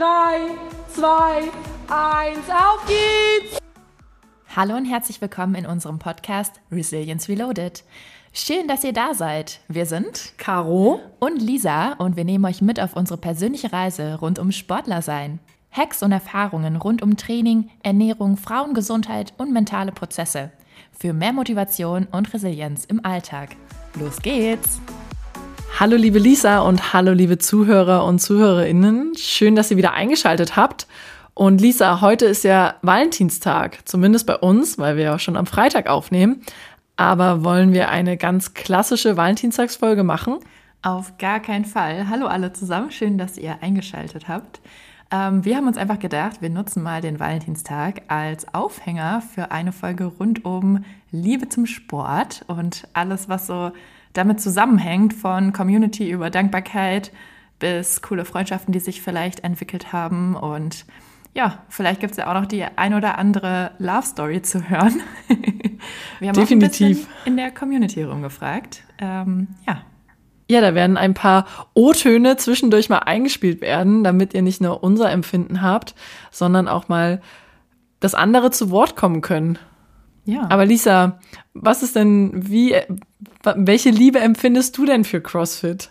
3, 2, 1, auf geht's! Hallo und herzlich willkommen in unserem Podcast Resilience Reloaded. Schön, dass ihr da seid. Wir sind Caro und Lisa und wir nehmen euch mit auf unsere persönliche Reise rund um Sportlersein. Hacks und Erfahrungen rund um Training, Ernährung, Frauengesundheit und mentale Prozesse. Für mehr Motivation und Resilienz im Alltag. Los geht's! Hallo liebe Lisa und hallo liebe Zuhörer und ZuhörerInnen. Schön, dass ihr wieder eingeschaltet habt. Und Lisa, heute ist ja Valentinstag, zumindest bei uns, weil wir ja schon am Freitag aufnehmen. Aber wollen wir eine ganz klassische Valentinstagsfolge machen? Auf gar keinen Fall. Hallo alle zusammen, schön, dass ihr eingeschaltet habt. Wir haben uns einfach gedacht, wir nutzen mal den Valentinstag als Aufhänger für eine Folge rund um Liebe zum Sport und alles, was so damit zusammenhängt, von Community über Dankbarkeit bis coole Freundschaften, die sich vielleicht entwickelt haben. Und ja, vielleicht gibt es ja auch noch die ein oder andere Love-Story zu hören. Wir haben Definitiv auch ein bisschen in der Community rumgefragt. Ja, da werden ein paar O-Töne zwischendurch mal eingespielt werden, damit ihr nicht nur unser Empfinden habt, sondern auch mal das andere zu Wort kommen können. Ja. Aber Lisa, was ist denn, welche Liebe empfindest du denn für CrossFit?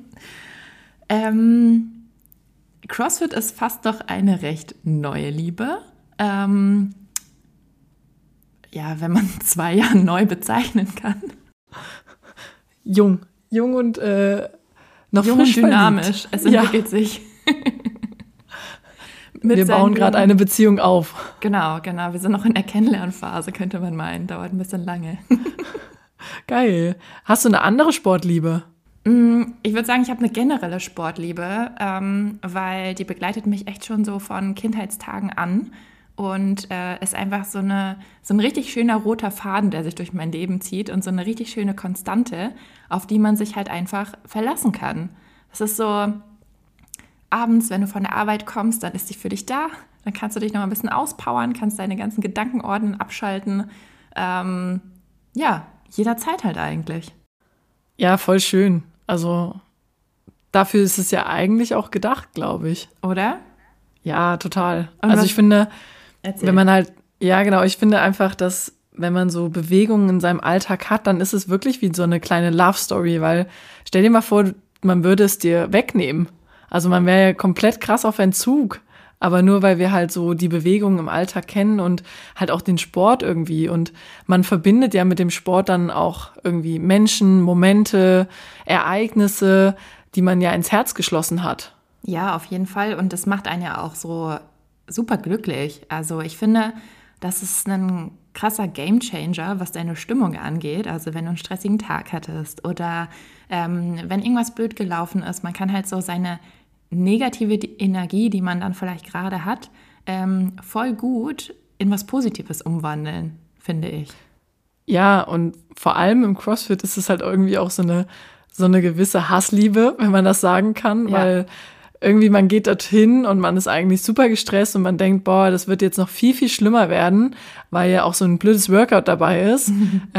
CrossFit ist fast noch eine recht neue Liebe. Wenn man 2 Jahre neu bezeichnen kann. Jung und noch jung frisch und dynamisch. Verliebt. Es entwickelt sich. Wir bauen gerade eine Beziehung auf. Genau. Wir sind noch in der Kennenlernphase, könnte man meinen. Dauert ein bisschen lange. Geil. Hast du eine andere Sportliebe? Ich würde sagen, ich habe eine generelle Sportliebe, weil die begleitet mich echt schon so von Kindheitstagen an und ist einfach so ein richtig schöner roter Faden, der sich durch mein Leben zieht und so eine richtig schöne Konstante, auf die man sich halt einfach verlassen kann. Das ist so, abends, wenn du von der Arbeit kommst, dann ist sie für dich da, dann kannst du dich noch mal ein bisschen auspowern, kannst deine ganzen Gedanken ordnen, abschalten. Jederzeit halt eigentlich. Ja, voll schön. Also dafür ist es ja eigentlich auch gedacht, glaube ich. Oder? Ja, total. Und also ich finde, Erzähl. wenn man halt, ja genau, ich finde einfach, dass wenn man so Bewegungen in seinem Alltag hat, dann ist es wirklich wie so eine kleine Love-Story, weil stell dir mal vor, man würde es dir wegnehmen. Also man wäre ja komplett krass auf Entzug. Aber nur, weil wir halt so die Bewegungen im Alltag kennen und halt auch den Sport irgendwie. Und man verbindet ja mit dem Sport dann auch irgendwie Menschen, Momente, Ereignisse, die man ja ins Herz geschlossen hat. Ja, auf jeden Fall. Und das macht einen ja auch so super glücklich. Also ich finde, das ist ein krasser Gamechanger, was deine Stimmung angeht. Also wenn du einen stressigen Tag hattest oder wenn irgendwas blöd gelaufen ist, man kann halt so seine negative Energie, die man dann vielleicht gerade hat, voll gut in was Positives umwandeln, finde ich. Ja, und vor allem im CrossFit ist es halt irgendwie auch so eine gewisse Hassliebe, wenn man das sagen kann, weil irgendwie man geht dorthin und man ist eigentlich super gestresst und man denkt, boah, das wird jetzt noch viel, viel schlimmer werden, weil ja auch so ein blödes Workout dabei ist.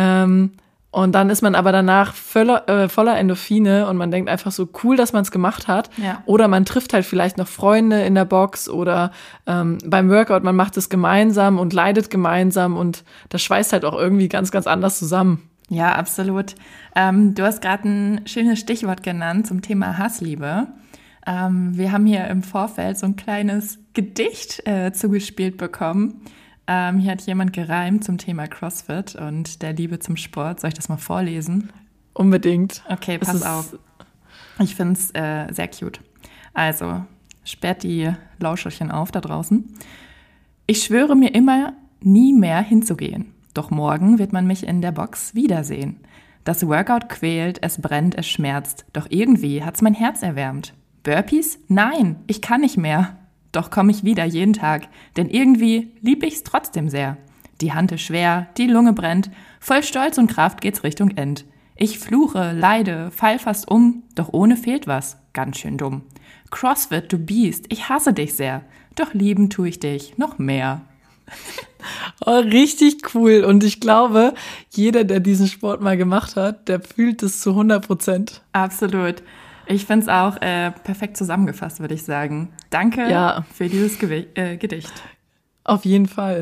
Und dann ist man aber danach voller Endorphine und man denkt einfach so, cool, dass man es gemacht hat. Ja. Oder man trifft halt vielleicht noch Freunde in der Box oder beim Workout, man macht es gemeinsam und leidet gemeinsam und das schweißt halt auch irgendwie ganz, ganz anders zusammen. Ja, absolut. Du hast gerade ein schönes Stichwort genannt zum Thema Hassliebe. Wir haben hier im Vorfeld so ein kleines Gedicht zugespielt bekommen. Hier hat jemand gereimt zum Thema CrossFit und der Liebe zum Sport. Soll ich das mal vorlesen? Unbedingt. Okay, pass auf. Ich finde es sehr cute. Also, sperrt die Lauscherchen auf da draußen. Ich schwöre mir immer, nie mehr hinzugehen. Doch morgen wird man mich in der Box wiedersehen. Das Workout quält, es brennt, es schmerzt. Doch irgendwie hat's mein Herz erwärmt. Burpees? Nein, ich kann nicht mehr. Doch komme ich wieder jeden Tag, denn irgendwie lieb ich's trotzdem sehr. Die Hand ist schwer, die Lunge brennt, voll Stolz und Kraft geht's Richtung End. Ich fluche, leide, fall fast um, doch ohne fehlt was, ganz schön dumm. CrossFit, du Biest, ich hasse dich sehr, doch lieben tu ich dich noch mehr. Oh, richtig cool. Und ich glaube, jeder, der diesen Sport mal gemacht hat, der fühlt es zu 100%. Absolut. Ich finde es auch perfekt zusammengefasst, würde ich sagen. Danke für dieses Gedicht. Auf jeden Fall.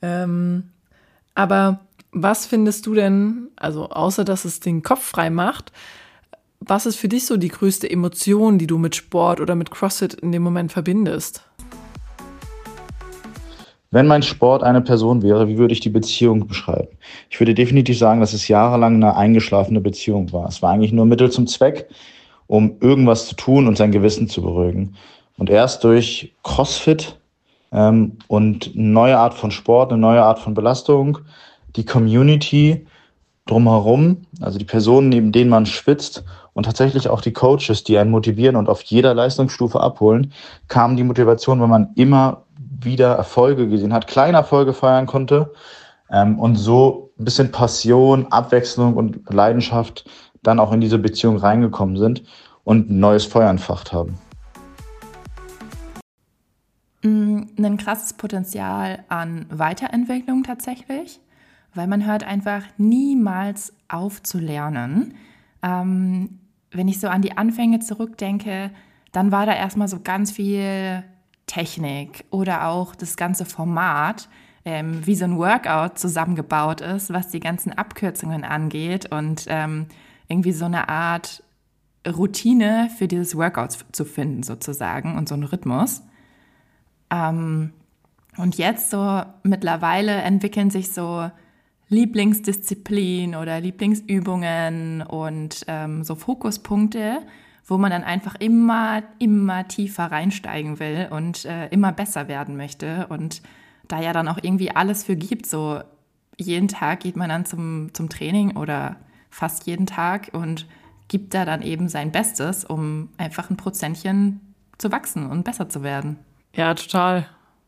Aber was findest du denn, also außer dass es den Kopf frei macht, was ist für dich so die größte Emotion, die du mit Sport oder mit CrossFit in dem Moment verbindest? Wenn mein Sport eine Person wäre, wie würde ich die Beziehung beschreiben? Ich würde definitiv sagen, dass es jahrelang eine eingeschlafene Beziehung war. Es war eigentlich nur Mittel zum Zweck, um irgendwas zu tun und sein Gewissen zu beruhigen. Und erst durch CrossFit und eine neue Art von Sport, eine neue Art von Belastung, die Community drumherum, also die Personen, neben denen man schwitzt und tatsächlich auch die Coaches, die einen motivieren und auf jeder Leistungsstufe abholen, kam die Motivation, wenn man immer wieder Erfolge gesehen hat, kleine Erfolge feiern konnte und so ein bisschen Passion, Abwechslung und Leidenschaft dann auch in diese Beziehung reingekommen sind und ein neues Feuer entfacht haben. Ein krasses Potenzial an Weiterentwicklung tatsächlich, weil man hört einfach niemals auf zu lernen. Wenn ich so an die Anfänge zurückdenke, dann war da erstmal so ganz viel Technik oder auch das ganze Format, wie so ein Workout zusammengebaut ist, was die ganzen Abkürzungen angeht und irgendwie so eine Art Routine für dieses Workout zu finden sozusagen und so einen Rhythmus. Und jetzt so mittlerweile entwickeln sich so Lieblingsdisziplin oder Lieblingsübungen und so Fokuspunkte, wo man dann einfach immer tiefer reinsteigen will und immer besser werden möchte. Und da ja dann auch irgendwie alles für gibt, so jeden Tag geht man dann zum Training oder fast jeden Tag und gibt da dann eben sein Bestes, um einfach ein Prozentchen zu wachsen und besser zu werden. Ja, total.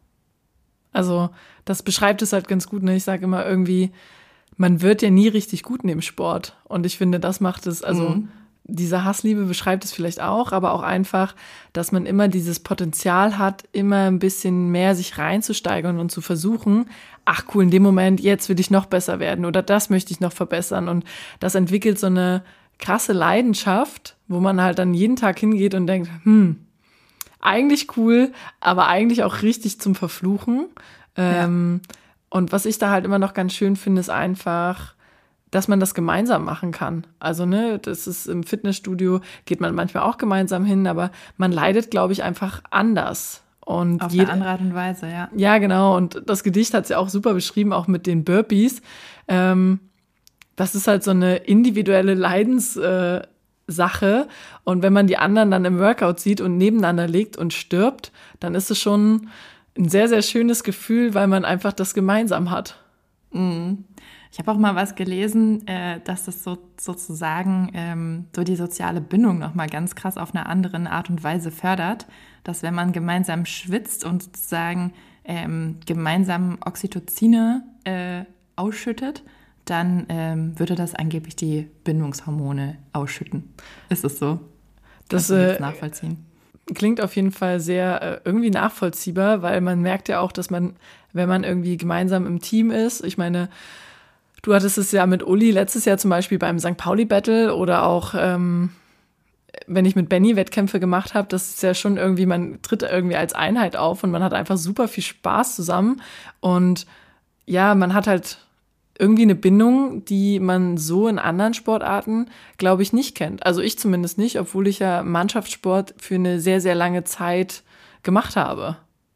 Also das beschreibt es halt ganz gut. Ne? Ich sage immer irgendwie, man wird ja nie richtig gut in dem Sport. Und ich finde, das macht es, also diese Hassliebe beschreibt es vielleicht auch, aber auch einfach, dass man immer dieses Potenzial hat, immer ein bisschen mehr sich reinzusteigern und zu versuchen, ach cool, in dem Moment, jetzt will ich noch besser werden oder das möchte ich noch verbessern. Und das entwickelt so eine krasse Leidenschaft, wo man halt dann jeden Tag hingeht und denkt, eigentlich cool, aber eigentlich auch richtig zum Verfluchen. Und was ich da halt immer noch ganz schön finde, ist einfach, dass man das gemeinsam machen kann. Also, ne, das ist im Fitnessstudio, geht man manchmal auch gemeinsam hin, aber man leidet, glaube ich, einfach anders. Und auf eine andere Art und Weise, ja. Ja, genau. Und das Gedicht hat es ja auch super beschrieben, auch mit den Burpees. Das ist halt so eine individuelle Leidenssache. Und wenn man die anderen dann im Workout sieht und nebeneinander legt und stirbt, dann ist es schon ein sehr, sehr schönes Gefühl, weil man einfach das gemeinsam hat. Ich habe auch mal was gelesen, dass das sozusagen so die soziale Bindung nochmal ganz krass auf eine andere Art und Weise fördert, dass wenn man gemeinsam schwitzt und sozusagen gemeinsam Oxytocine ausschüttet, dann würde das angeblich die Bindungshormone ausschütten. Ist es so? Das kannst du jetzt nachvollziehen? Klingt auf jeden Fall sehr irgendwie nachvollziehbar, weil man merkt ja auch, dass man, wenn man irgendwie gemeinsam im Team ist, ich meine, du hattest es ja mit Uli letztes Jahr zum Beispiel beim St. Pauli Battle oder auch, wenn ich mit Benny Wettkämpfe gemacht habe, das ist ja schon irgendwie, man tritt irgendwie als Einheit auf und man hat einfach super viel Spaß zusammen und ja, man hat halt irgendwie eine Bindung, die man so in anderen Sportarten, glaube ich, nicht kennt. Also ich zumindest nicht, obwohl ich ja Mannschaftssport für eine sehr, sehr lange Zeit gemacht habe.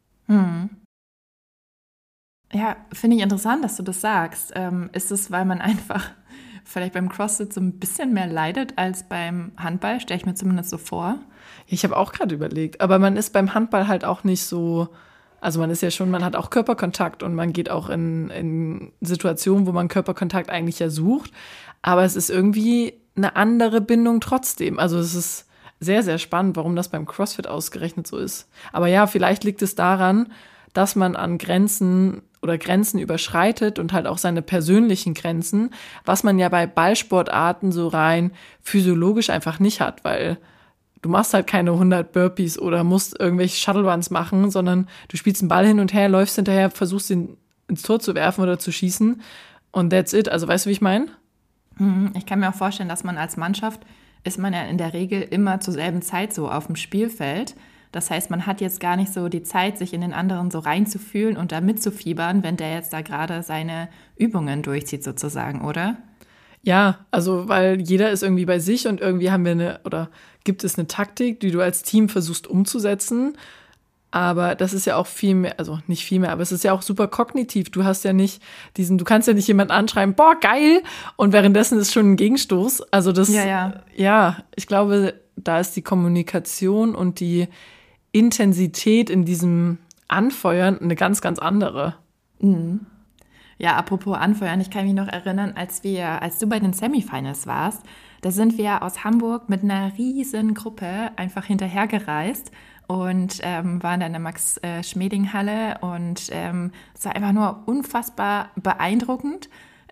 Ja, finde ich interessant, dass du das sagst. Ist es, weil man einfach vielleicht beim CrossFit so ein bisschen mehr leidet als beim Handball? Stelle ich mir zumindest so vor. Ich habe auch gerade überlegt, aber man ist beim Handball halt auch nicht so, also man ist ja schon, man hat auch Körperkontakt und man geht auch in Situationen, wo man Körperkontakt eigentlich ja sucht, aber es ist irgendwie eine andere Bindung trotzdem. Also es ist sehr, sehr spannend, warum das beim CrossFit ausgerechnet so ist. Aber ja, vielleicht liegt es daran, dass man an Grenzen oder Grenzen überschreitet und halt auch seine persönlichen Grenzen, was man ja bei Ballsportarten so rein physiologisch einfach nicht hat, weil du machst halt keine 100 Burpees oder musst irgendwelche Shuttle Runs machen, sondern du spielst einen Ball hin und her, läufst hinterher, versuchst ihn ins Tor zu werfen oder zu schießen und that's it. Also weißt du, wie ich meine? Ich kann mir auch vorstellen, dass man als Mannschaft ist man ja in der Regel immer zur selben Zeit so auf dem Spielfeld. Das heißt, man hat jetzt gar nicht so die Zeit, sich in den anderen so reinzufühlen und da mitzufiebern, wenn der jetzt da gerade seine Übungen durchzieht sozusagen, oder? Ja, also weil jeder ist irgendwie bei sich und irgendwie gibt es eine Taktik, die du als Team versuchst umzusetzen. Aber das ist ja auch viel mehr, also nicht viel mehr, aber es ist ja auch super kognitiv. Du kannst ja nicht jemanden anschreiben, boah, geil, und währenddessen ist schon ein Gegenstoß. Also ja, ich glaube, da ist die Kommunikation und die Intensität in diesem Anfeuern eine ganz, ganz andere. Mhm. Ja, apropos Anfeuern, ich kann mich noch erinnern, als du bei den Semifinals warst, da sind wir aus Hamburg mit einer riesen Gruppe einfach hinterhergereist und waren dann in der Max-Schmeling-Halle und es war einfach nur unfassbar beeindruckend.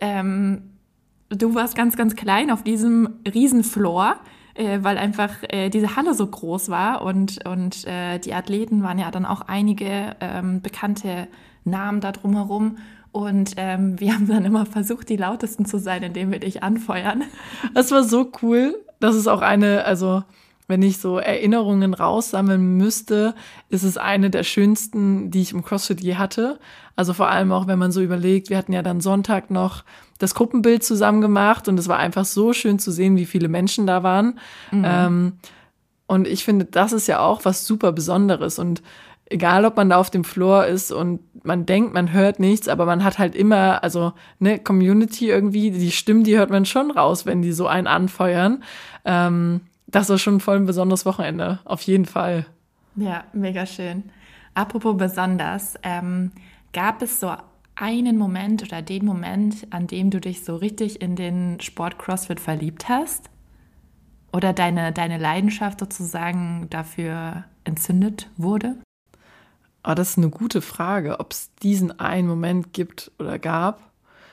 Du warst ganz, ganz klein auf diesem riesen Floor, weil einfach diese Halle so groß war und die Athleten waren ja dann auch einige bekannte Namen da drumherum. Und wir haben dann immer versucht, die lautesten zu sein, indem wir dich anfeuern. Das war so cool. Das ist auch also wenn ich so Erinnerungen raussammeln müsste, ist es eine der schönsten, die ich im CrossFit je hatte. Also vor allem auch, wenn man so überlegt, wir hatten ja dann Sonntag noch das Gruppenbild zusammen gemacht und es war einfach so schön zu sehen, wie viele Menschen da waren. Mhm. Und ich finde, das ist ja auch was super Besonderes und egal, ob man da auf dem Floor ist und man denkt, man hört nichts, aber man hat halt immer, also ne, Community irgendwie, die Stimmen, die hört man schon raus, wenn die so einen anfeuern. Das war schon voll ein besonderes Wochenende, auf jeden Fall. Ja, mega schön. Apropos besonders, gab es so einen Moment oder den Moment, an dem du dich so richtig in den Sport CrossFit verliebt hast? Oder deine Leidenschaft sozusagen dafür entzündet wurde? Aber das ist eine gute Frage, ob es diesen einen Moment gibt oder gab.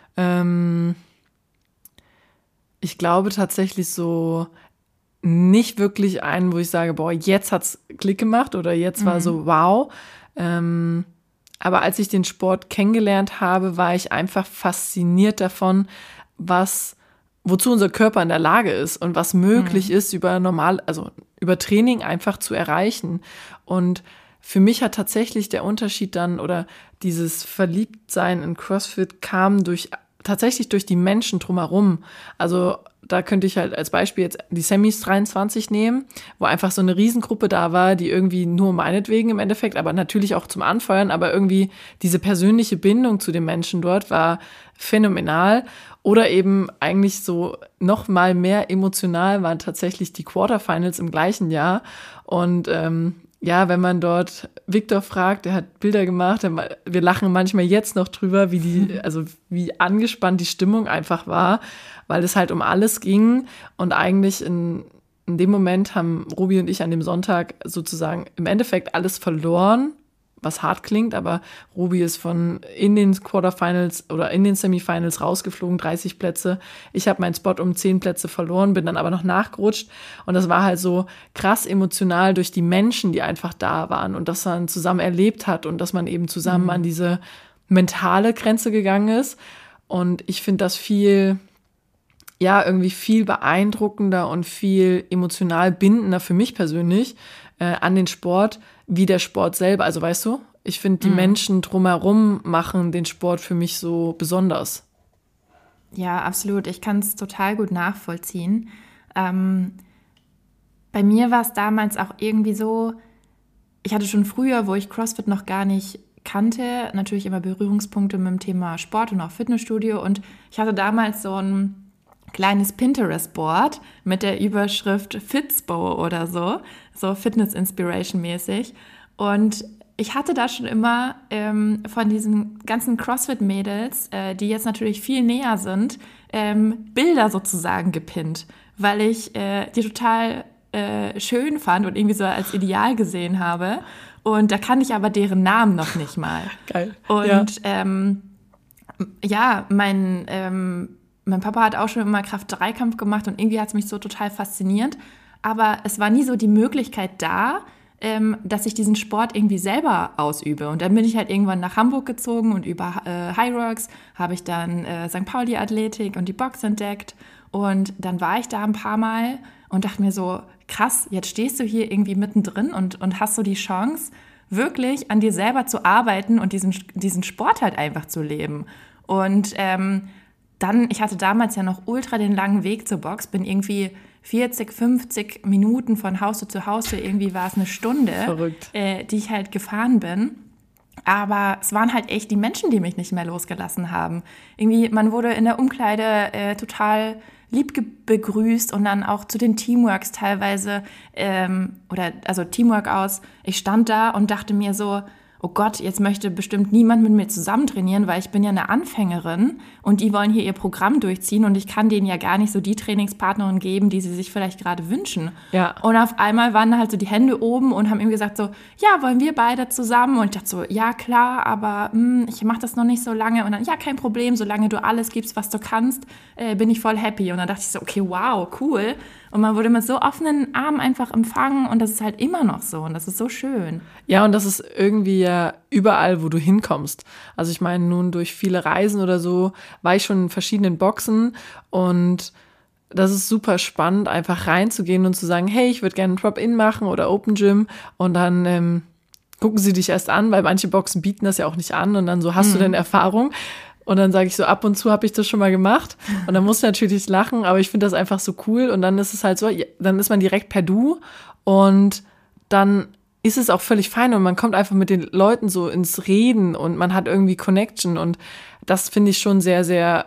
Ich glaube tatsächlich so nicht wirklich einen, wo ich sage, boah, jetzt hat's Klick gemacht oder jetzt war so wow. Aber als ich den Sport kennengelernt habe, war ich einfach fasziniert davon, wozu unser Körper in der Lage ist und was möglich ist, über Training einfach zu erreichen. Und für mich hat tatsächlich der Unterschied dann oder dieses Verliebtsein in CrossFit kam tatsächlich durch die Menschen drumherum. Also da könnte ich halt als Beispiel jetzt die Semis 23 nehmen, wo einfach so eine Riesengruppe da war, die irgendwie nur meinetwegen im Endeffekt, aber natürlich auch zum Anfeuern, aber irgendwie diese persönliche Bindung zu den Menschen dort war phänomenal. Oder eben eigentlich so noch mal mehr emotional waren tatsächlich die Quarterfinals im gleichen Jahr. Und ja, wenn man dort Victor fragt, der hat Bilder gemacht, wir lachen manchmal jetzt noch drüber, wie angespannt die Stimmung einfach war, weil es halt um alles ging und eigentlich in dem Moment haben Robi und ich an dem Sonntag sozusagen im Endeffekt alles verloren, was hart klingt, aber Robi ist in den Quarterfinals oder in den Semifinals rausgeflogen, 30 Plätze. Ich habe meinen Spot um 10 Plätze verloren, bin dann aber noch nachgerutscht und das war halt so krass emotional durch die Menschen, die einfach da waren und das man zusammen erlebt hat und dass man eben zusammen an diese mentale Grenze gegangen ist und ich finde das irgendwie viel beeindruckender und viel emotional bindender für mich persönlich an den Sport, wie der Sport selber. Also weißt du, ich finde, die Menschen drumherum machen den Sport für mich so besonders. Ja, absolut. Ich kann es total gut nachvollziehen. Bei mir war es damals auch irgendwie so, ich hatte schon früher, wo ich CrossFit noch gar nicht kannte, natürlich immer Berührungspunkte mit dem Thema Sport und auch Fitnessstudio und ich hatte damals so ein kleines Pinterest-Board mit der Überschrift Fitspo oder so Fitness-Inspiration-mäßig. Und ich hatte da schon immer von diesen ganzen CrossFit-Mädels, die jetzt natürlich viel näher sind, Bilder sozusagen gepinnt, weil ich die total schön fand und irgendwie so als Ideal gesehen habe. Und da kannte ich aber deren Namen noch nicht mal. Geil. Und mein Papa hat auch schon immer Kraft-3-Kampf gemacht und irgendwie hat es mich so total fasziniert. Aber es war nie so die Möglichkeit da, dass ich diesen Sport irgendwie selber ausübe. Und dann bin ich halt irgendwann nach Hamburg gezogen und über Hyrox habe ich dann St. Pauli Athletik und die Box entdeckt. Und dann war ich da ein paar Mal und dachte mir so, krass, jetzt stehst du hier irgendwie mittendrin und hast so die Chance, wirklich an dir selber zu arbeiten und diesen Sport halt einfach zu leben. Und ich hatte damals ja noch ultra den langen Weg zur Box, bin irgendwie 40, 50 Minuten von Haustür zu Haustür, irgendwie war es eine Stunde, die ich halt gefahren bin. Aber es waren halt echt die Menschen, die mich nicht mehr losgelassen haben. Irgendwie, man wurde in der Umkleide total lieb begrüßt und dann auch zu den Teamworks teilweise, Teamwork aus. Ich stand da und dachte mir so, oh Gott, jetzt möchte bestimmt niemand mit mir zusammen trainieren, weil ich bin ja eine Anfängerin und die wollen hier ihr Programm durchziehen und ich kann denen ja gar nicht so die Trainingspartnerin geben, die sie sich vielleicht gerade wünschen. Ja. Und auf einmal waren da halt so die Hände oben und haben ihm gesagt so, ja, wollen wir beide zusammen? Und ich dachte so, ja klar, aber ich mache das noch nicht so lange. Und dann, ja, kein Problem, solange du alles gibst, was du kannst, bin ich voll happy. Und dann dachte ich so, okay, wow, cool. Und man wurde mit so offenen Armen einfach empfangen und das ist halt immer noch so und das ist so schön. Ja, und das ist irgendwie ja überall, wo du hinkommst. Also ich meine, nun durch viele Reisen oder so war ich schon in verschiedenen Boxen und das ist super spannend, einfach reinzugehen und zu sagen, hey, ich würde gerne ein Drop-In machen oder Open Gym und dann gucken sie dich erst an, weil manche Boxen bieten das ja auch nicht an und dann so, hast du denn Erfahrung? Und dann sage ich so, ab und zu habe ich das schon mal gemacht. Und dann muss ich natürlich lachen, aber ich finde das einfach so cool. Und dann ist es halt so, dann ist man direkt per Du. Und dann ist es auch völlig fein. Und man kommt einfach mit den Leuten so ins Reden. Und man hat irgendwie Connection. Und das finde ich schon sehr, sehr,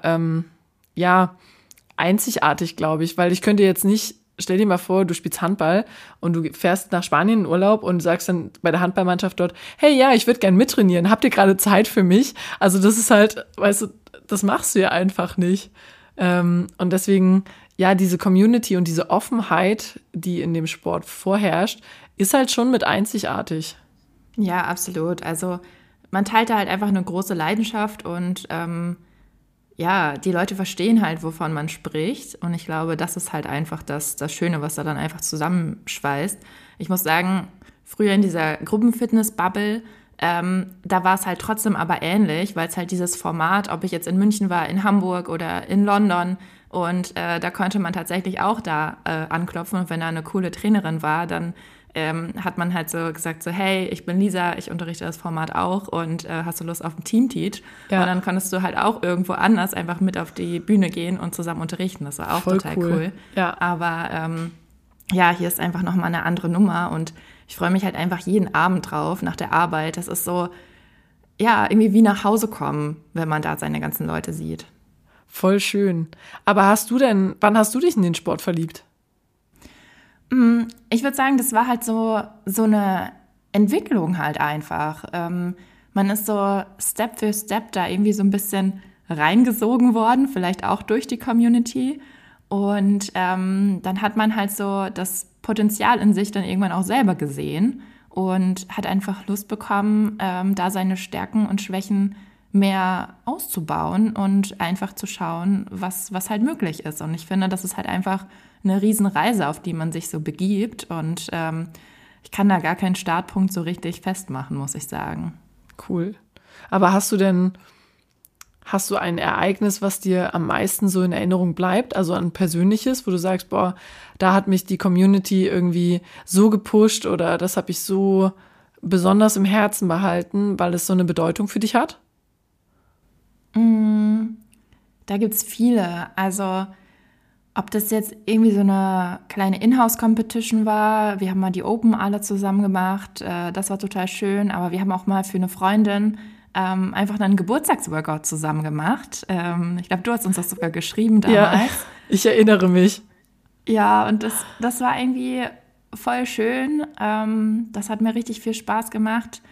einzigartig, glaube ich. Weil ich könnte jetzt nicht, stell dir mal vor, du spielst Handball und du fährst nach Spanien in Urlaub und sagst dann bei der Handballmannschaft dort, hey, ja, ich würde gern mittrainieren, habt ihr gerade Zeit für mich? Also das ist halt, weißt du, das machst du ja einfach nicht. Und deswegen, ja, diese Community und diese Offenheit, die in dem Sport vorherrscht, ist halt schon mit einzigartig. Ja, absolut. Also man teilt da halt einfach eine große Leidenschaft und die Leute verstehen halt, wovon man spricht. Und ich glaube, das ist halt einfach das Schöne, was da dann einfach zusammenschweißt. Ich muss sagen, früher in dieser Gruppenfitness-Bubble, da war es halt trotzdem aber ähnlich, weil es halt dieses Format, ob ich jetzt in München war, in Hamburg oder in London, und da konnte man tatsächlich auch da anklopfen. Und wenn da eine coole Trainerin war, dann hat man halt so gesagt, so hey, ich bin Lisa, ich unterrichte das Format auch und hast du Lust auf einen Team-Teach? Ja. Und dann konntest du halt auch irgendwo anders einfach mit auf die Bühne gehen und zusammen unterrichten. Das war auch voll total cool. Ja. Aber hier ist einfach nochmal eine andere Nummer und ich freue mich halt einfach jeden Abend drauf nach der Arbeit. Das ist so, ja, irgendwie wie nach Hause kommen, wenn man da seine ganzen Leute sieht. Voll schön. Aber wann hast du dich in den Sport verliebt? Ich würde sagen, das war halt so eine Entwicklung halt einfach. Man ist so Step für Step da irgendwie so ein bisschen reingesogen worden, vielleicht auch durch die Community. Und dann hat man halt so das Potenzial in sich dann irgendwann auch selber gesehen und hat einfach Lust bekommen, da seine Stärken und Schwächen mehr auszubauen und einfach zu schauen, was halt möglich ist. Und ich finde, das ist halt einfach eine Riesenreise, auf die man sich so begibt. Und ich kann da gar keinen Startpunkt so richtig festmachen, muss ich sagen. Cool. Aber hast du ein Ereignis, was dir am meisten so in Erinnerung bleibt? Also ein persönliches, wo du sagst, boah, da hat mich die Community irgendwie so gepusht oder das habe ich so besonders im Herzen behalten, weil es so eine Bedeutung für dich hat? Da gibt's viele. Also ob das jetzt irgendwie so eine kleine Inhouse-Competition war, wir haben mal die Open alle zusammen gemacht, das war total schön, aber wir haben auch mal für eine Freundin einfach einen Geburtstagsworkout zusammen gemacht. Ich glaube, du hast uns das sogar geschrieben damals. Ja, ich erinnere mich. Ja, und das war irgendwie voll schön. Das hat mir richtig viel Spaß gemacht.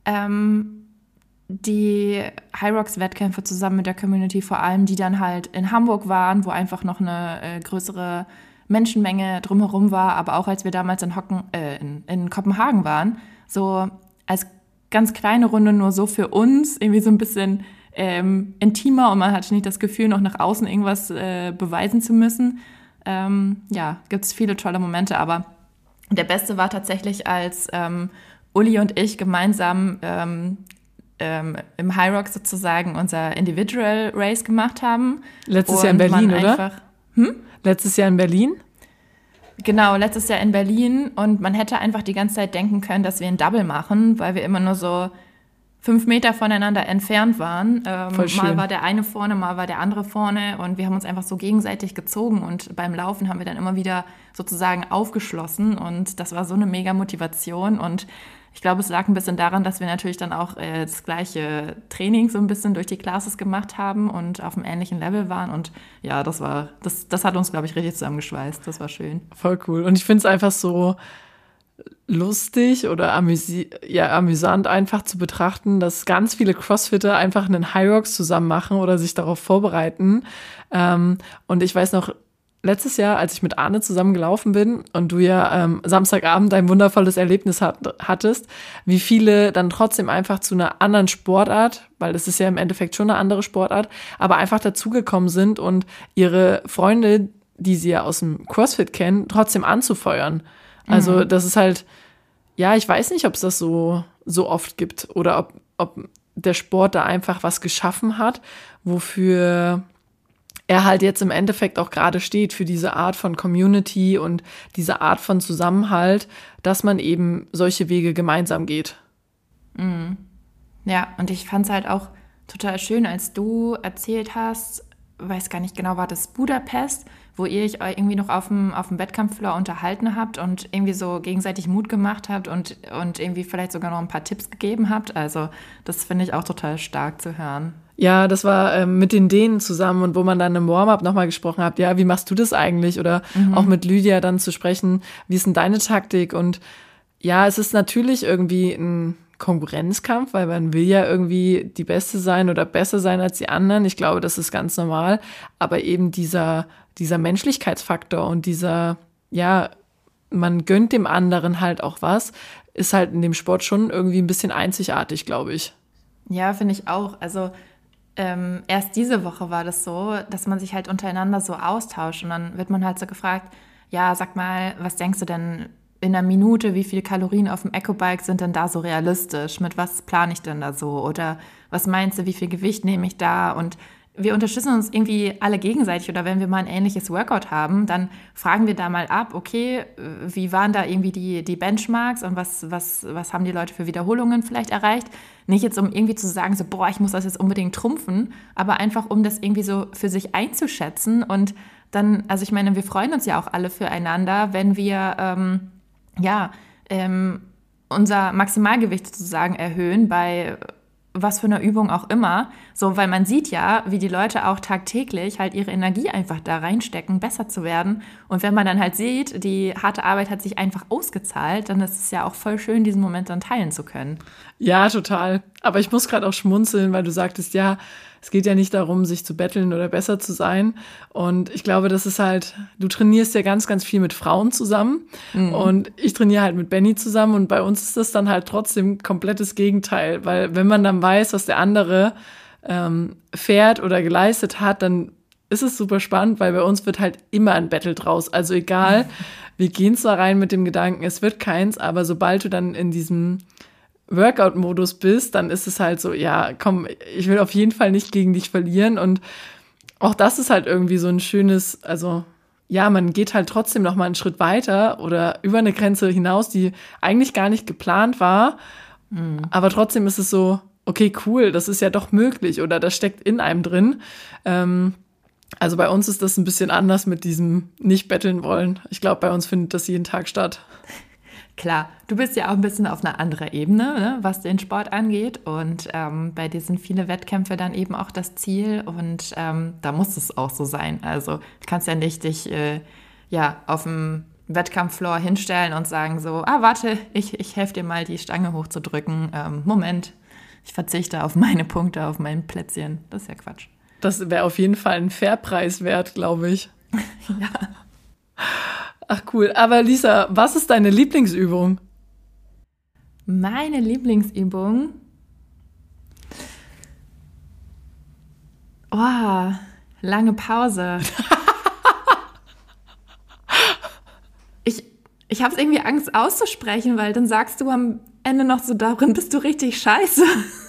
Die Hyrox-Wettkämpfe zusammen mit der Community, vor allem die dann halt in Hamburg waren, wo einfach noch eine größere Menschenmenge drumherum war, aber auch als wir damals in Kopenhagen waren, so als ganz kleine Runde nur so für uns, irgendwie so ein bisschen intimer und man hatte nicht das Gefühl, noch nach außen irgendwas beweisen zu müssen. Gibt es viele tolle Momente, aber der beste war tatsächlich, als Uli und ich gemeinsam im Hyrox sozusagen unser Individual Race gemacht haben. Letztes Jahr in Berlin, oder? Letztes Jahr in Berlin? Genau, letztes Jahr in Berlin und man hätte einfach die ganze Zeit denken können, dass wir ein Double machen, weil wir immer nur so 5 Meter voneinander entfernt waren. Voll schön. Mal war der eine vorne, mal war der andere vorne und wir haben uns einfach so gegenseitig gezogen und beim Laufen haben wir dann immer wieder sozusagen aufgeschlossen und das war so eine mega Motivation und ich glaube, es lag ein bisschen daran, dass wir natürlich dann auch das gleiche Training so ein bisschen durch die Classes gemacht haben und auf einem ähnlichen Level waren und ja, das hat uns, glaube ich, richtig zusammengeschweißt. Das war schön. Voll cool. Und ich finde es einfach so lustig oder amüsant einfach zu betrachten, dass ganz viele Crossfitter einfach einen High Rocks zusammen machen oder sich darauf vorbereiten. Und ich weiß noch, letztes Jahr, als ich mit Arne zusammen gelaufen bin und du ja Samstagabend ein wundervolles Erlebnis hattest, wie viele dann trotzdem einfach zu einer anderen Sportart, weil das ist ja im Endeffekt schon eine andere Sportart, aber einfach dazugekommen sind und ihre Freunde, die sie ja aus dem CrossFit kennen, trotzdem anzufeuern. Also das ist halt, ja, ich weiß nicht, ob es das so oft gibt oder ob der Sport da einfach was geschaffen hat, wofür er halt jetzt im Endeffekt auch gerade steht, für diese Art von Community und diese Art von Zusammenhalt, dass man eben solche Wege gemeinsam geht. Ja, und ich fand es halt auch total schön, als du erzählt hast, weiß gar nicht genau, war das Budapest, wo ihr euch irgendwie noch auf dem Wettkampffloor unterhalten habt und irgendwie so gegenseitig Mut gemacht habt und irgendwie vielleicht sogar noch ein paar Tipps gegeben habt. Also das finde ich auch total stark zu hören. Ja, das war mit den Dänen zusammen und wo man dann im Warm-up nochmal gesprochen hat, ja, wie machst du das eigentlich? Oder auch mit Lydia dann zu sprechen, wie ist denn deine Taktik? Und ja, es ist natürlich irgendwie ein Konkurrenzkampf, weil man will ja irgendwie die Beste sein oder besser sein als die anderen. Ich glaube, das ist ganz normal. Aber eben dieser Menschlichkeitsfaktor und ja, man gönnt dem anderen halt auch was, ist halt in dem Sport schon irgendwie ein bisschen einzigartig, glaube ich. Ja, finde ich auch. Also erst diese Woche war das so, dass man sich halt untereinander so austauscht und dann wird man halt so gefragt, ja, sag mal, was denkst du denn in einer Minute, wie viele Kalorien auf dem Ecobike sind denn da so realistisch? Mit was plane ich denn da so? Oder was meinst du, wie viel Gewicht nehme ich da? Und wir unterstützen uns irgendwie alle gegenseitig oder wenn wir mal ein ähnliches Workout haben, dann fragen wir da mal ab, okay, wie waren da irgendwie die Benchmarks und was haben die Leute für Wiederholungen vielleicht erreicht? Nicht jetzt, um irgendwie zu sagen, so, boah, ich muss das jetzt unbedingt trumpfen, aber einfach, um das irgendwie so für sich einzuschätzen und dann, also ich meine, wir freuen uns ja auch alle füreinander, wenn wir, unser Maximalgewicht sozusagen erhöhen bei was für eine Übung auch immer, so, weil man sieht ja, wie die Leute auch tagtäglich halt ihre Energie einfach da reinstecken, besser zu werden. Und wenn man dann halt sieht, die harte Arbeit hat sich einfach ausgezahlt, dann ist es ja auch voll schön, diesen Moment dann teilen zu können. Ja, total. Aber ich muss gerade auch schmunzeln, weil du sagtest, ja, es geht ja nicht darum, sich zu betteln oder besser zu sein. Und ich glaube, das ist halt, du trainierst ja ganz, ganz viel mit Frauen zusammen. Und ich trainiere halt mit Benny zusammen. Und bei uns ist das dann halt trotzdem komplettes Gegenteil. Weil wenn man dann weiß, was der andere fährt oder geleistet hat, dann ist es super spannend, weil bei uns wird halt immer ein Battle draus. Also egal, wir gehen zwar rein mit dem Gedanken, es wird keins, aber sobald du dann in diesem Workout-Modus bist, dann ist es halt so, ja, komm, ich will auf jeden Fall nicht gegen dich verlieren und auch das ist halt irgendwie so ein schönes, also ja, man geht halt trotzdem noch mal einen Schritt weiter oder über eine Grenze hinaus, die eigentlich gar nicht geplant war, aber trotzdem ist es so, okay, cool, das ist ja doch möglich oder das steckt in einem drin. Also bei uns ist das ein bisschen anders mit diesem nicht betteln wollen. Ich glaube, bei uns findet das jeden Tag statt. Klar, du bist ja auch ein bisschen auf einer anderen Ebene, ne, was den Sport angeht und bei dir sind viele Wettkämpfe dann eben auch das Ziel und da muss es auch so sein. Also du kannst ja nicht dich auf dem Wettkampffloor hinstellen und sagen so, warte, ich helfe dir mal die Stange hochzudrücken. Moment, ich verzichte auf meine Punkte, auf mein Plätzchen. Das ist ja Quatsch. Das wäre auf jeden Fall ein Fairpreis wert, glaube ich. Ja. Ach cool. Aber Lisa, was ist deine Lieblingsübung? Meine Lieblingsübung? Oh, lange Pause. Ich habe irgendwie Angst auszusprechen, weil dann sagst du am Ende noch so, darin bist du richtig scheiße.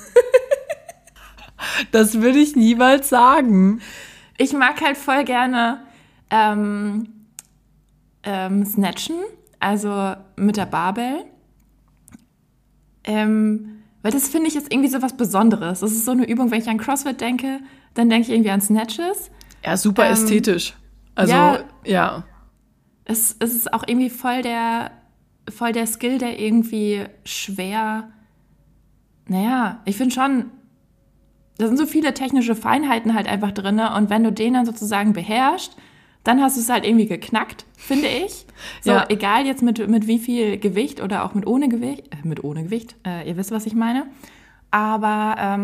Das würde ich niemals sagen. Ich mag halt voll gerne Snatchen, also mit der Barbell. Weil das finde ich jetzt irgendwie so was Besonderes. Das ist so eine Übung, wenn ich an CrossFit denke, dann denke ich irgendwie an Snatches. Ja, super ästhetisch. Also, ja. Es ist auch irgendwie voll der Skill, der irgendwie schwer, naja, ich finde schon, da sind so viele technische Feinheiten halt einfach drin und wenn du den dann sozusagen beherrschst, dann hast du es halt irgendwie geknackt, finde ich. So, ja. Egal jetzt mit wie viel Gewicht oder auch mit ohne Gewicht, ihr wisst, was ich meine. Aber,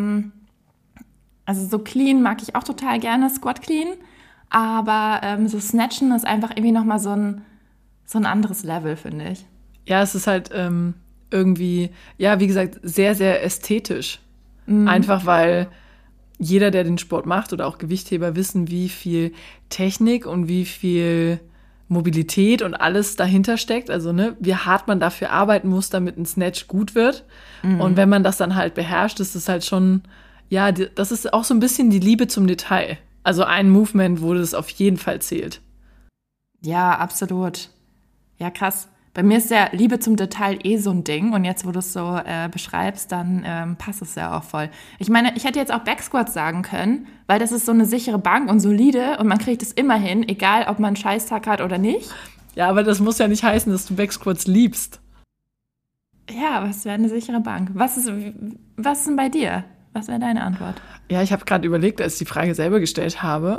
also so clean mag ich auch total gerne, Squat Clean, aber so Snatchen ist einfach irgendwie nochmal so ein anderes Level, finde ich. Ja, es ist halt irgendwie, ja, wie gesagt, sehr, sehr ästhetisch. Einfach weil jeder, der den Sport macht oder auch Gewichtheber, wissen, wie viel Technik und wie viel Mobilität und alles dahinter steckt. Also, ne, wie hart man dafür arbeiten muss, damit ein Snatch gut wird. Und wenn man das dann halt beherrscht, ist es halt schon, ja, das ist auch so ein bisschen die Liebe zum Detail. Also ein Movement, wo das auf jeden Fall zählt. Ja, absolut. Ja, krass. Bei mir ist ja Liebe zum Detail so ein Ding. Und jetzt, wo du es so beschreibst, dann passt es ja auch voll. Ich meine, ich hätte jetzt auch Backsquats sagen können, weil das ist so eine sichere Bank und solide und man kriegt es immer hin, egal ob man einen Scheißtag hat oder nicht. Ja, aber das muss ja nicht heißen, dass du Backsquats liebst. Ja, aber es wäre eine sichere Bank. Was ist denn bei dir? Was wäre deine Antwort? Ja, ich habe gerade überlegt, als ich die Frage selber gestellt habe.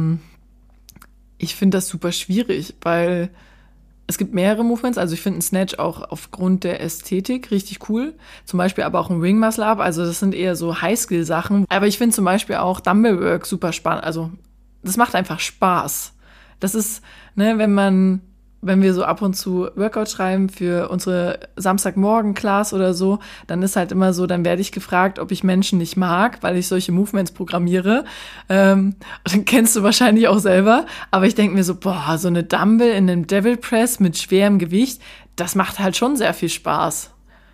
Ich finde das super schwierig, weil es gibt mehrere Movements. Also ich finde einen Snatch auch aufgrund der Ästhetik richtig cool. Zum Beispiel aber auch ein Ring Muscle Up. Also das sind eher so High-Skill-Sachen. Aber ich finde zum Beispiel auch Dumbbell Work super spannend. Also das macht einfach Spaß. Das ist, ne, wenn wir so ab und zu Workout schreiben für unsere Samstagmorgen-Class oder so, dann ist halt immer so, dann werde ich gefragt, ob ich Menschen nicht mag, weil ich solche Movements programmiere. Dann kennst du wahrscheinlich auch selber. Aber ich denke mir so, boah, so eine Dumbbell in einem Devil Press mit schwerem Gewicht, das macht halt schon sehr viel Spaß.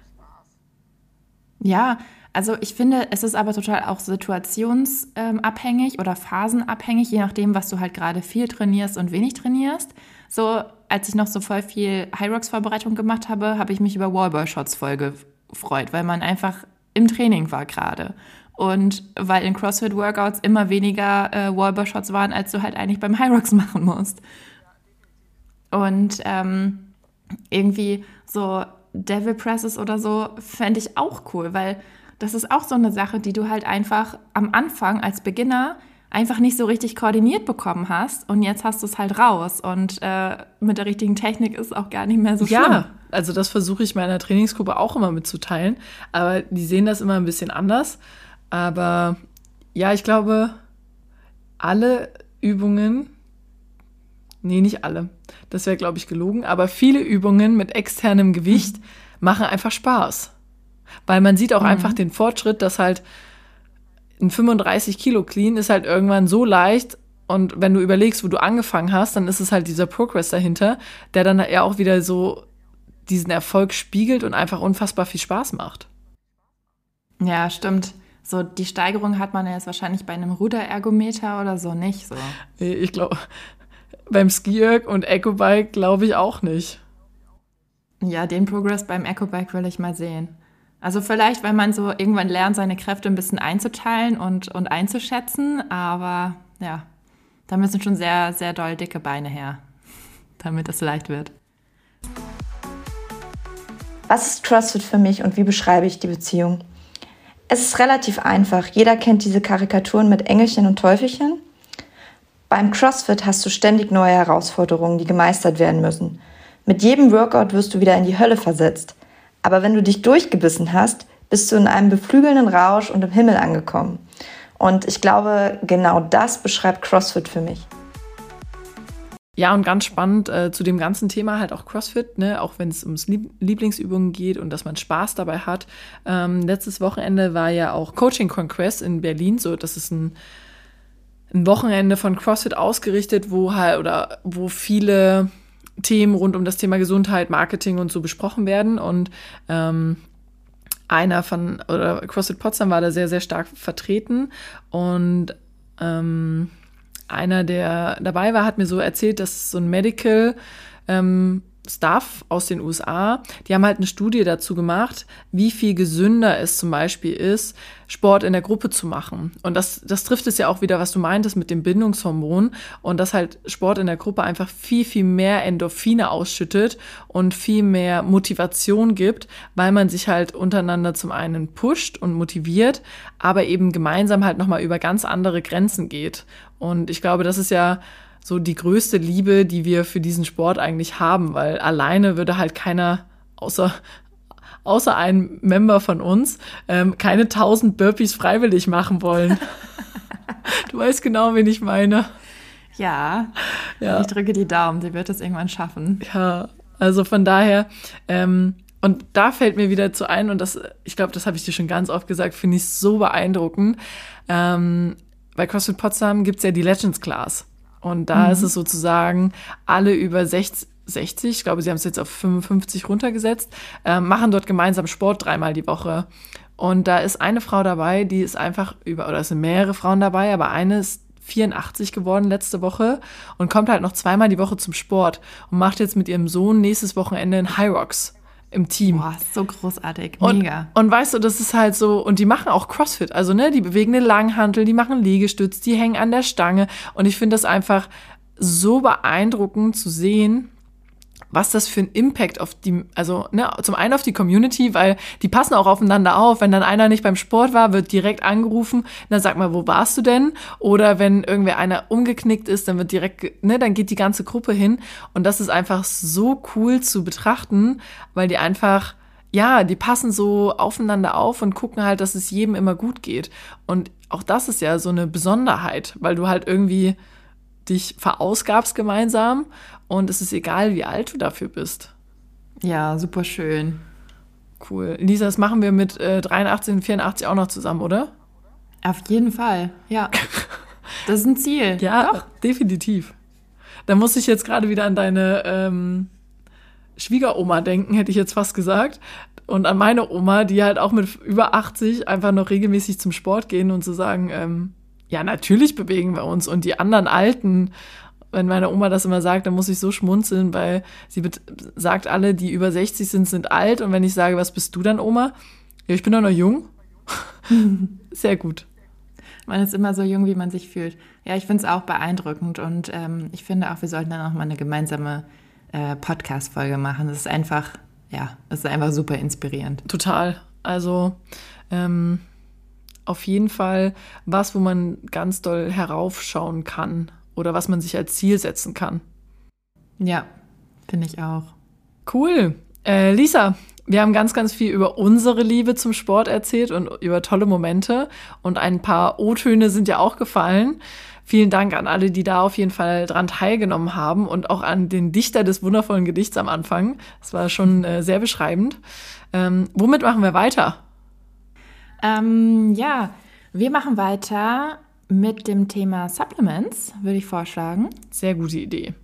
Ja, also ich finde, es ist aber total auch situationsabhängig oder phasenabhängig, je nachdem, was du halt gerade viel trainierst und wenig trainierst. So, als ich noch so voll viel High-Rocks-Vorbereitung gemacht habe, habe ich mich über Wallball-Shots voll gefreut, weil man einfach im Training war gerade. Und weil in CrossFit-Workouts immer weniger Wallball-Shots waren, als du halt eigentlich beim High-Rocks machen musst. Und irgendwie so Devil Presses oder so fände ich auch cool, weil das ist auch so eine Sache, die du halt einfach am Anfang als Beginner einfach nicht so richtig koordiniert bekommen hast und jetzt hast du es halt raus und mit der richtigen Technik ist es auch gar nicht mehr so schlimm. Ja, also das versuche ich meiner Trainingsgruppe auch immer mitzuteilen, aber die sehen das immer ein bisschen anders. Aber ja, ich glaube, alle Übungen, nee, nicht alle, das wäre, glaube ich, gelogen, aber viele Übungen mit externem Gewicht machen einfach Spaß. Weil man sieht auch einfach den Fortschritt, dass halt ein 35 Kilo Clean ist halt irgendwann so leicht und wenn du überlegst, wo du angefangen hast, dann ist es halt dieser Progress dahinter, der dann ja auch wieder so diesen Erfolg spiegelt und einfach unfassbar viel Spaß macht. Ja, stimmt. So die Steigerung hat man ja jetzt wahrscheinlich bei einem Ruderergometer oder so nicht. So. Ich glaube, beim Ski-Erg und Ecobike glaube ich auch nicht. Ja, den Progress beim Ecobike will ich mal sehen. Also vielleicht, weil man so irgendwann lernt, seine Kräfte ein bisschen einzuteilen und einzuschätzen. Aber ja, da müssen schon sehr, sehr doll dicke Beine her, damit es leicht wird. Was ist CrossFit für mich und wie beschreibe ich die Beziehung? Es ist relativ einfach. Jeder kennt diese Karikaturen mit Engelchen und Teufelchen. Beim CrossFit hast du ständig neue Herausforderungen, die gemeistert werden müssen. Mit jedem Workout wirst du wieder in die Hölle versetzt. Aber wenn du dich durchgebissen hast, bist du in einem beflügelnden Rausch und im Himmel angekommen. Und ich glaube, genau das beschreibt CrossFit für mich. Ja, und ganz spannend zu dem ganzen Thema halt auch CrossFit, ne? Auch wenn es ums Lieblingsübungen geht und dass man Spaß dabei hat. Letztes Wochenende war ja auch Coaching Conquest in Berlin, so das ist ein Wochenende von CrossFit ausgerichtet, wo viele Themen rund um das Thema Gesundheit, Marketing und so besprochen werden. Und CrossFit Potsdam war da sehr, sehr stark vertreten. Und einer, der dabei war, hat mir so erzählt, dass so ein Medical Stuff aus den USA, die haben halt eine Studie dazu gemacht, wie viel gesünder es zum Beispiel ist, Sport in der Gruppe zu machen. Und das trifft es ja auch wieder, was du meintest mit dem Bindungshormon und dass halt Sport in der Gruppe einfach viel, viel mehr Endorphine ausschüttet und viel mehr Motivation gibt, weil man sich halt untereinander zum einen pusht und motiviert, aber eben gemeinsam halt nochmal über ganz andere Grenzen geht. Und ich glaube, das ist ja so die größte Liebe, die wir für diesen Sport eigentlich haben, weil alleine würde halt keiner, außer ein Member von uns, keine 1000 Burpees freiwillig machen wollen. Du weißt genau, wen ich meine. Ja, ich drücke die Daumen, sie wird es irgendwann schaffen. Ja, also von daher, und da fällt mir wieder zu ein, und ich glaube, das habe ich dir schon ganz oft gesagt, finde ich so beeindruckend. Bei CrossFit Potsdam gibt's ja die Legends Class. Und da ist es sozusagen, alle über 60, ich glaube, sie haben es jetzt auf 55 runtergesetzt, machen dort gemeinsam Sport 3-mal die Woche. Und da ist eine Frau dabei, die ist einfach oder es sind mehrere Frauen dabei, aber eine ist 84 geworden letzte Woche und kommt halt noch 2-mal die Woche zum Sport und macht jetzt mit ihrem Sohn nächstes Wochenende in High Rocks im Team. Boah, so großartig, mega. Und weißt du, das ist halt so, und die machen auch CrossFit, also die bewegen eine Langhantel, die machen Liegestütz, die hängen an der Stange und ich finde das einfach so beeindruckend zu sehen, was das für ein Impact auf zum einen auf die Community, weil die passen auch aufeinander auf. Wenn dann einer nicht beim Sport war, wird direkt angerufen, dann sag mal, wo warst du denn? Oder wenn einer umgeknickt ist, dann wird direkt, dann geht die ganze Gruppe hin. Und das ist einfach so cool zu betrachten, weil die einfach, die passen so aufeinander auf und gucken halt, dass es jedem immer gut geht. Und auch das ist ja so eine Besonderheit, weil du halt irgendwie dich verausgabst gemeinsam und es ist egal, wie alt du dafür bist. Ja, super schön. Cool. Lisa, das machen wir mit 83 und 84 auch noch zusammen, oder? Auf jeden Fall, ja. Das ist ein Ziel. Ja, doch. Definitiv. Da muss ich jetzt gerade wieder an deine Schwiegeroma denken, hätte ich jetzt fast gesagt. Und an meine Oma, die halt auch mit über 80 einfach noch regelmäßig zum Sport gehen und zu sagen, ja, natürlich bewegen wir uns. Und die anderen Alten, wenn meine Oma das immer sagt, dann muss ich so schmunzeln, weil sie sagt, alle, die über 60 sind alt. Und wenn ich sage, was bist du dann, Oma? Ja, ich bin doch noch jung. Sehr gut. Man ist immer so jung, wie man sich fühlt. Ja, ich finde es auch beeindruckend. Und ich finde auch, wir sollten dann auch mal eine gemeinsame Podcast-Folge machen. Das ist einfach, super inspirierend. Total. Also, auf jeden Fall was, wo man ganz doll heraufschauen kann oder was man sich als Ziel setzen kann. Ja, finde ich auch. Cool. Lisa, wir haben ganz, ganz viel über unsere Liebe zum Sport erzählt und über tolle Momente und ein paar O-Töne sind ja auch gefallen. Vielen Dank an alle, die da auf jeden Fall dran teilgenommen haben und auch an den Dichter des wundervollen Gedichts am Anfang. Das war schon sehr beschreibend. Womit machen wir weiter? Wir machen weiter mit dem Thema Supplements, würde ich vorschlagen. Sehr gute Idee.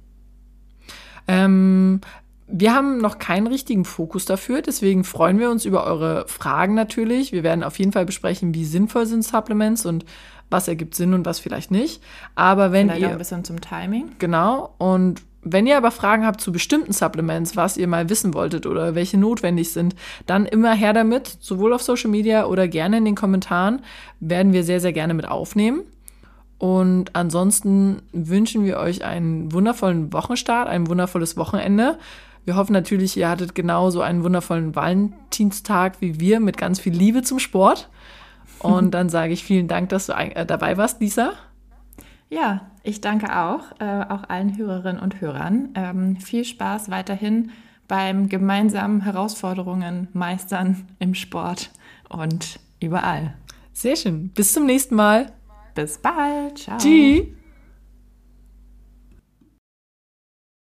Wir haben noch keinen richtigen Fokus dafür, deswegen freuen wir uns über eure Fragen natürlich. Wir werden auf jeden Fall besprechen, wie sinnvoll sind Supplements und was ergibt Sinn und was vielleicht nicht. Aber wenn vielleicht auch ein bisschen zum Timing. Genau, und wenn ihr aber Fragen habt zu bestimmten Supplements, was ihr mal wissen wolltet oder welche notwendig sind, dann immer her damit, sowohl auf Social Media oder gerne in den Kommentaren, werden wir sehr, sehr gerne mit aufnehmen. Und ansonsten wünschen wir euch einen wundervollen Wochenstart, ein wundervolles Wochenende. Wir hoffen natürlich, ihr hattet genauso einen wundervollen Valentinstag wie wir mit ganz viel Liebe zum Sport. Und dann sage ich vielen Dank, dass du dabei warst, Lisa. Ja, ich danke auch allen Hörerinnen und Hörern. Viel Spaß weiterhin beim gemeinsamen Herausforderungen meistern im Sport und überall. Sehr schön. Bis zum nächsten Mal. Bis bald. Ciao. Tschüss.